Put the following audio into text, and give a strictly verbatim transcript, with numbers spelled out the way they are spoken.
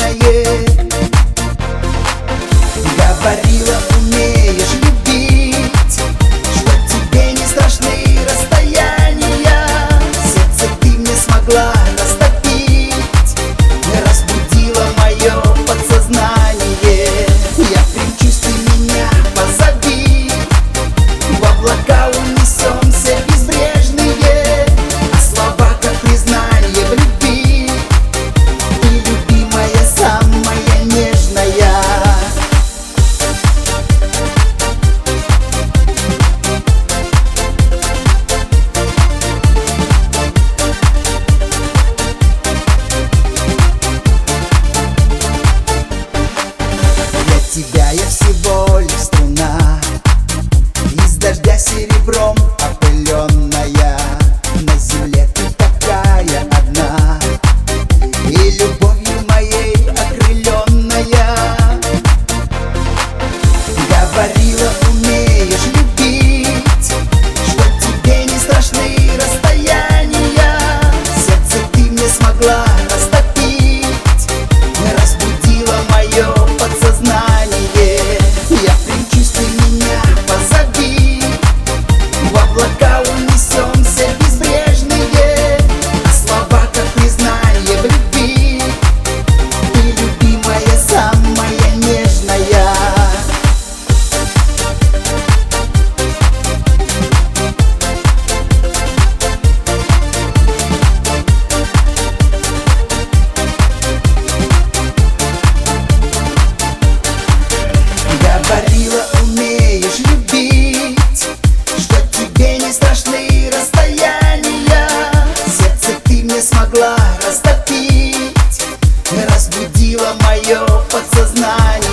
Говорила, умеешь любить, что тебе не страшны расстояния. Сердце ты мне смогла растопить, разбудила мое подсознание. Я кричусь, ты меня позови, в облака унесемся безбрежные, а слова как признание в любви. Ты любимая, самая нежная. Тебя я всего лишь струна, из дождя серебром опыленная. На земле ты такая одна, и любовью моей окрыленная. Говорила, умеешь любить, что тебе не страшны расстояния. Сердце ты мне смогла растопить, разбудила мое подсознание. Я кричусь, ты меня позови, в облака унесемся безбрежные, а слова как признание в любви. Ты любимая, самая нежная. Говорила, умеешь любить, что тебе не страшны расстояния. Сердце ты мне смогла растопить, разбудила мое подсознание.